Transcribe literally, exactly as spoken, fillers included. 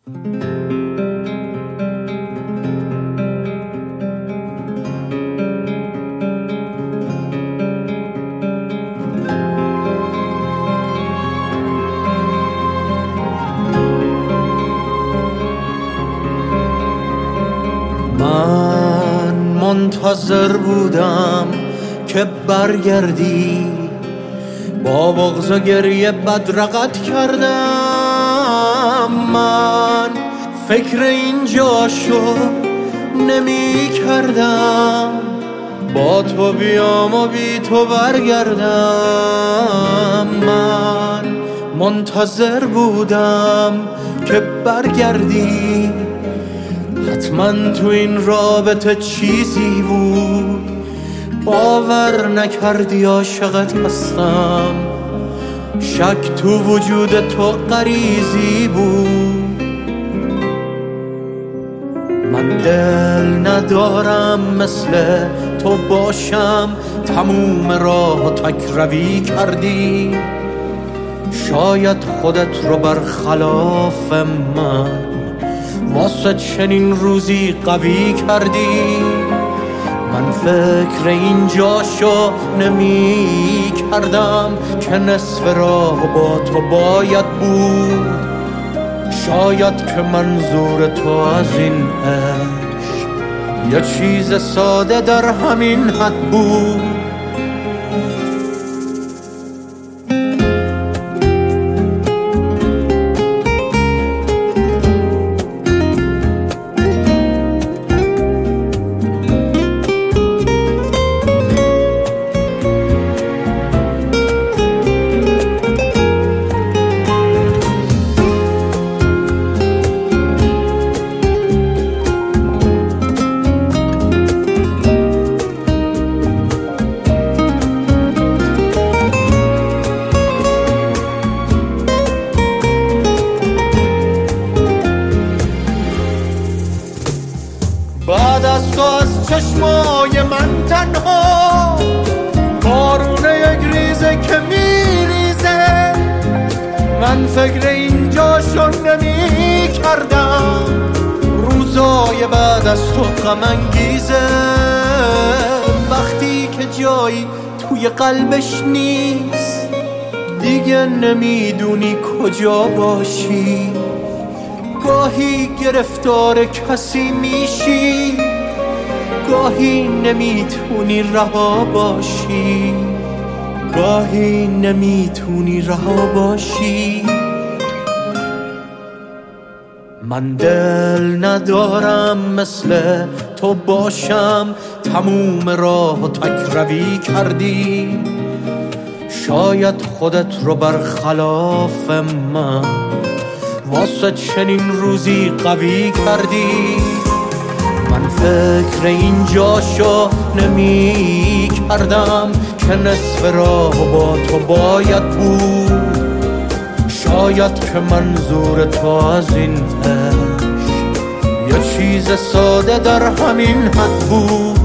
من منتظر بودم که برگردی، با بغض و گریه بدرقت کردم. من فکر اینجا شو نمی کردم، با تو بیام و بی تو برگردم. من منتظر بودم که برگردی، حتما تو این رابطه چیزی بود، باور نکردی عاشقت هستم، شک تو وجود تو غریزی بود. من دل ندارم مثل تو باشم، تموم راه تک روی کردی، شاید خودت رو برخلاف من واسه چنین روزی قوی کردی. من فکر اینجاشو نمی کردم که نصف راه با تو باید بود، شاید که منظور تو از این عشق یه چیز ساده در همین حد بود. بعد از تو از چشمای من تنها بارونه یک ریزه که میریزه، من فکر اینجاشو نمی کردم، روزای بعد از تو غم انگیزه. وقتی که جایی توی قلبش نیست، دیگه نمیدونی کجا باشی، گاهی گرفتار کسی میشی، گاهی نمیتونی رها باشی، گاهی نمیتونی رها باشی. من دل ندارم مثل تو باشم، تموم راه تک روی کردی، شاید خودت رو برخلاف من واسه چنین روزی قوی کردی. من فکر اینجاشو نمی کردم که نصف راه با تو باید بود، شاید که منظور تو از این عشق یه چیز ساده در همین حد بود.